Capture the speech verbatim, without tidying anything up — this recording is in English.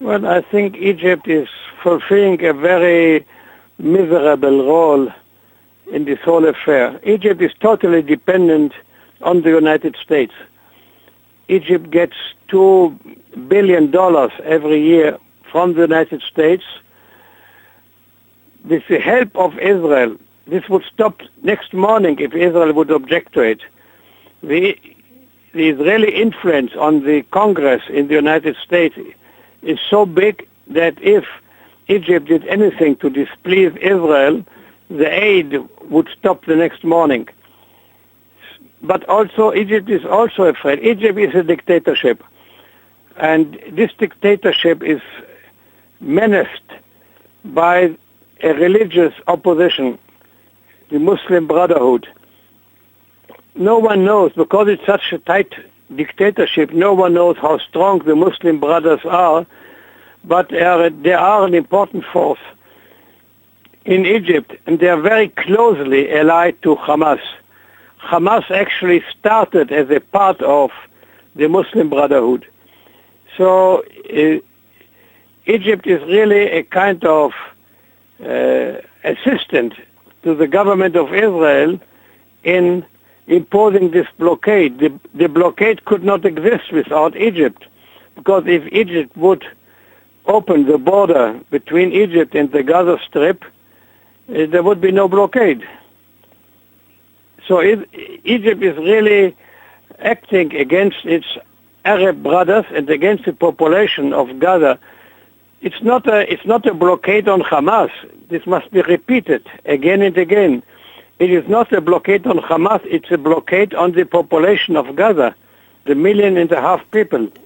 Well, I think Egypt is fulfilling a very miserable role in this whole affair. Egypt is totally dependent on the United States. Egypt gets two billion dollars every year from the United States. With the help of Israel, this would stop next morning if Israel would object to it. The, the Israeli influence on the Congress in the United States is so big that if Egypt did anything to displease Israel, the aid would stop the next morning. But also, Egypt is also afraid. Egypt is a dictatorship. And this dictatorship is menaced by a religious opposition, the Muslim Brotherhood. No one knows, because it's such a tight dictatorship, no one knows how strong the Muslim Brothers are, but they are, they are an important force in Egypt, and they are very closely allied to Hamas. Hamas actually started as a part of the Muslim Brotherhood. So uh, Egypt is really a kind of uh, assistant to the government of Israel in imposing this blockade. The, the blockade could not exist without Egypt, because if Egypt would open the border between Egypt and the Gaza Strip, uh, there would be no blockade. So it, Egypt is really acting against its Arab brothers and against the population of Gaza. It's not a, it's not a blockade on Hamas. This must be repeated again and again. It is not a blockade on Hamas, it's a blockade on the population of Gaza, the million and a half people.